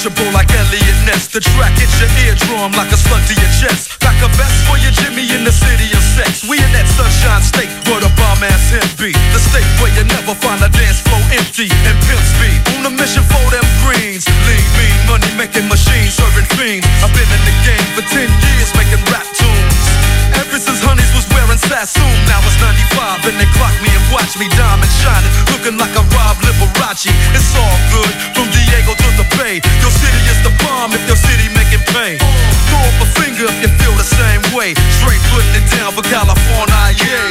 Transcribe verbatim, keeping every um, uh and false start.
untouchable like Elliot Ness. The track hits your eardrum like a slug to your chest. Back a vest for your Jimmy in the city of sex. We in that sunshine state where the bomb ass him be. The state where you never find a dance floor empty and pimp speed. On a mission for them greens. Lean, mean, money making machines, serving fiends. I've been in the game for ten years making rap tunes. Ever since Honeys was wearing Sassoon. Now it's ninety-five and they clock me and watch me diamond shining, looking like a Rob Liberace. It's all good from Diego to the Bay. Your city is the bomb if your city making pain. Throw up a finger if you feel the same way. Straight putting it down for California, yeah.